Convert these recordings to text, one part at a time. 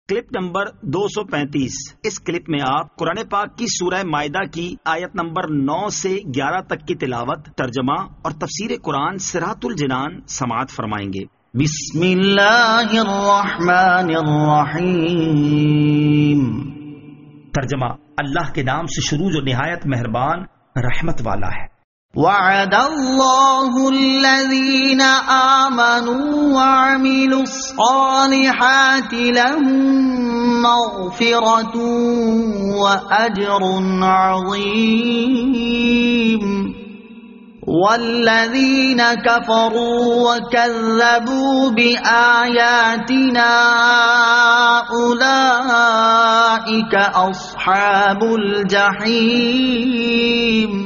Clip number 235۔ اس clip میں آپ قرآن پاک کی سورہ مائدہ کی آیت نمبر 9 سے 11 تک کی تلاوت، ترجمہ اور تفسیر قرآن صراط الجنان سماعت فرمائیں گے۔ بسم اللہ الرحمن الرحیم۔ ترجمہ: اللہ کے نام سے شروع جو نہایت مہربان رحمت والا ہے۔ وعد اللہ الذین آمنوا وعملوا الصالحات لهم مغفرۃ واجر عظیم والذین کفروا وکذبوا بآیاتنا اولئک اصحاب الجحیم۔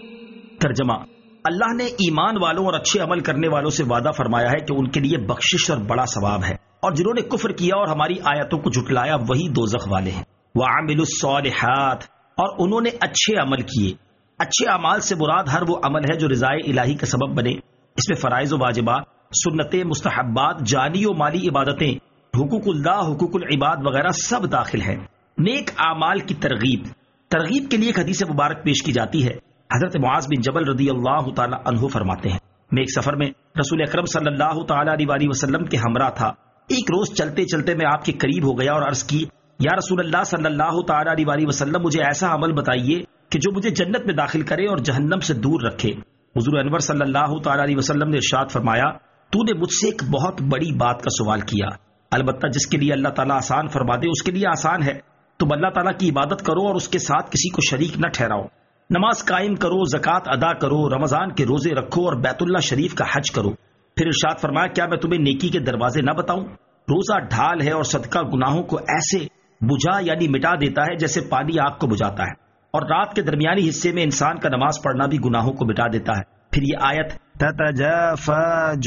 ترجمہ: اللہ نے ایمان والوں اور اچھے عمل کرنے والوں سے وعدہ فرمایا ہے کہ ان کے لیے بخشش اور بڑا ثواب ہے، اور جنہوں نے کفر کیا اور ہماری آیتوں کو جھٹلایا وہی دوزخ والے ہیں۔ وعملوا الصالحات، اور انہوں نے اچھے عمل کیے۔ اچھے اعمال سے مراد ہر وہ عمل ہے جو رضائے الہی کا سبب بنے۔ اس میں فرائض و واجبات، سنتیں، مستحبات، جانی و مالی عبادتیں، حقوق اللہ، حقوق العباد وغیرہ سب داخل ہیں۔ نیک اعمال کی ترغیب کے لیے ایک حدیث مبارک پیش کی جاتی ہے۔ حضرت معاذ بن جبل رضی اللہ تعالی عنہ فرماتے ہیں، میں ایک سفر میں رسول اکرم صلی اللہ تعالی علیہ وسلم کے ہمراہ تھا۔ ایک روز چلتے چلتے میں آپ کے قریب ہو گیا اور عرض کی، یا رسول اللہ صلی اللہ تعالی علیہ وسلم، مجھے ایسا عمل بتائیے کہ جو مجھے جنت میں داخل کرے اور جہنم سے دور رکھے۔ حضور انور صلی اللہ تعالی علیہ وسلم نے ارشاد فرمایا، تو نے مجھ سے ایک بہت بڑی بات کا سوال کیا، البتہ جس کے لیے اللہ تعالیٰ آسان فرما دے اس کے لیے آسان ہے۔ تم اللہ تعالیٰ کی عبادت کرو اور اس کے ساتھ کسی کو شریک نہ ٹھہراؤ، نماز قائم کرو، زکوٰۃ ادا کرو، رمضان کے روزے رکھو اور بیت اللہ شریف کا حج کرو۔ پھر ارشاد فرمایا، کیا میں تمہیں نیکی کے دروازے نہ بتاؤں؟ روزہ ڈھال ہے اور صدقہ گناہوں کو ایسے بجھا یعنی مٹا دیتا ہے جیسے پانی آگ کو بجھاتا ہے، اور رات کے درمیانی حصے میں انسان کا نماز پڑھنا بھی گناہوں کو مٹا دیتا ہے۔ پھر یہ آیت تتجافى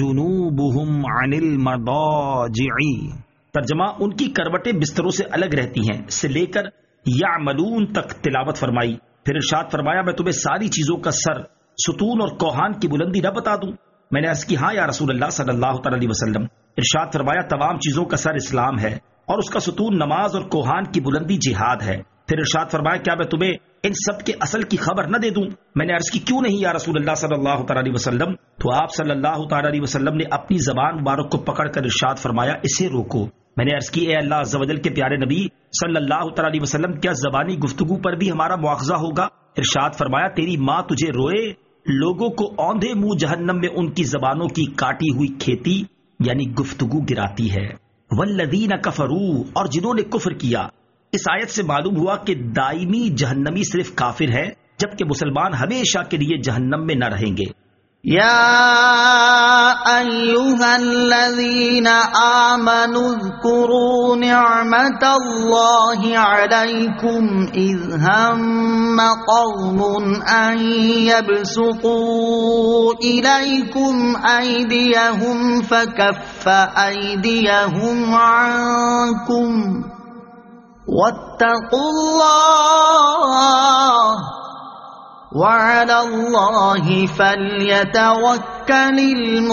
جنوبهم عن المضاجع، ترجمہ: ان کی کروٹیں بستروں سے الگ رہتی ہیں سے لے کر یعملون تک تلاوت فرمائی۔ پھر ارشاد فرمایا، میں تمہیں ساری چیزوں کا سر، ستون اور کوہان کی بلندی نہ بتا دوں؟ میں نے عرض کی، ہاں یا رسول اللہ صلی اللہ تعالی علیہ وسلم۔ ارشاد فرمایا، تمام چیزوں کا سر اسلام ہے اور اس کا ستون نماز اور کوہان کی بلندی جہاد ہے۔ پھر ارشاد فرمایا، کیا میں تمہیں ان سب کے اصل کی خبر نہ دے دوں؟ میں نے عرض کی، کیوں نہیں یا رسول اللہ صلی اللہ تعالی علیہ وسلم؟ تو آپ صلی اللہ تعالی علیہ وسلم نے اپنی زبان مبارک کو پکڑ کر ارشاد فرمایا، اسے روکو۔ میں نے عرض کی، اے اللہ عز و جل کے پیارے نبی صلی اللہ تعالی علیہ وسلم، کیا زبانی گفتگو پر بھی ہمارا مواخذہ ہوگا؟ ارشاد فرمایا، تیری ماں تجھے روئے، لوگوں کو اوندھے منہ جہنم میں ان کی زبانوں کی کاٹی ہوئی کھیتی یعنی گفتگو گراتی ہے۔ والذین کفروا، اور جنہوں نے کفر کیا۔ اس آیت سے معلوم ہوا کہ دائمی جہنمی صرف کافر ہے، جبکہ مسلمان ہمیشہ کے لیے جہنم میں نہ رہیں گے۔ یا ایھا الذین آمنوا اذکروا نعمت اللہ علیکم اذ ہم قوم ان یبسطوا الیکم ایدیہم فکف ایدیہم عنکم واتقوا اللہ وعلى اللہ فلیتوکل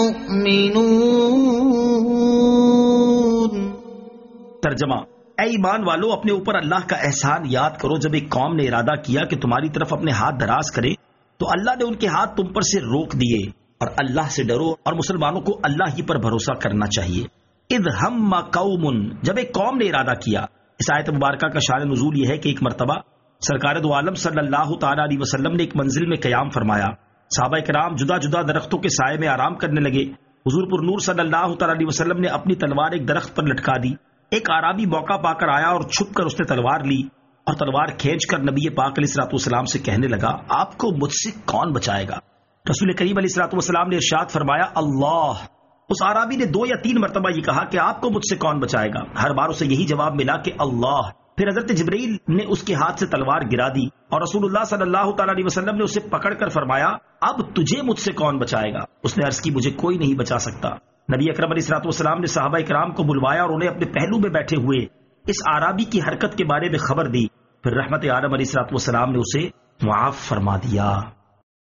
المؤمنون۔ ترجمہ: اے ایمان والو، اپنے اوپر اللہ کا احسان یاد کرو۔ جب ایک قوم نے ارادہ کیا کہ تمہاری طرف اپنے ہاتھ دراز کرے تو اللہ نے ان کے ہاتھ تم پر سے روک دیے، اور اللہ سے ڈرو اور مسلمانوں کو اللہ ہی پر بھروسہ کرنا چاہیے۔ اذ ہم قوم، جب ایک قوم نے ارادہ کیا۔ اس آیت مبارکہ کا شان نزول یہ ہے کہ ایک مرتبہ سرکار دو عالم صلی اللہ تعالی علیہ وسلم نے ایک منزل میں قیام فرمایا۔ صحابہ کرام جدا جدا درختوں کے سائے میں آرام کرنے لگے۔ حضور پر نور صلی اللہ تعالی علیہ وسلم نے اپنی تلوار ایک درخت پر لٹکا دی۔ ایک اعرابی موقع پا کر آیا اور چھپ کر اس نے تلوار لی اور تلوار کھینچ کر نبی پاک علیہ الصلوۃ والسلام سے کہنے لگا، آپ کو مجھ سے کون بچائے گا؟ رسول کریم علیہ الصلوۃ والسلام نے ارشاد فرمایا، اللہ۔ اس اعرابی نے 2 یا 3 مرتبہ یہ کہا کہ آپ کو مجھ سے کون بچائے گا؟ ہر بار اسے یہی جواب ملا کہ اللہ۔ پھر حضرت جبرائیل نے اس کے ہاتھ سے تلوار گرا دی اور رسول اللہ صلی اللہ تعالی علیہ وسلم نے اسے پکڑ کر فرمایا، اب تجھے مجھ سے کون بچائے گا؟ اس نے عرض کی، مجھے کوئی نہیں بچا سکتا۔ نبی اکرم علیہ الصلوۃ والسلام نے صحابہ کرام کو بلوایا اور انہیں اپنے پہلو میں بیٹھے ہوئے اس اعرابی کی حرکت کے بارے میں خبر دی۔ پھر رحمت عالم علیہ الصلوۃ والسلام نے اسے معاف فرما دیا۔